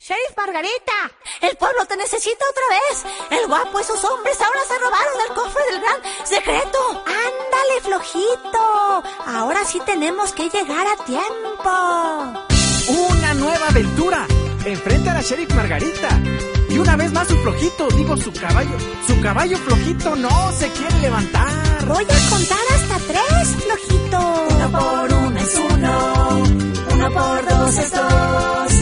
Sheriff Margarita, el pueblo te necesita otra vez. El guapo y sus hombres ahora se robaron el cofre del gran secreto. Ándale, flojito. Ahora sí tenemos que llegar a tiempo. Una nueva aventura. Enfrente a la Sheriff Margarita. Y una vez más su flojito, su caballo flojito no se quiere levantar. Voy a contar hasta 3, flojito. 1 por 1 es 1, 1 por 2 es 2.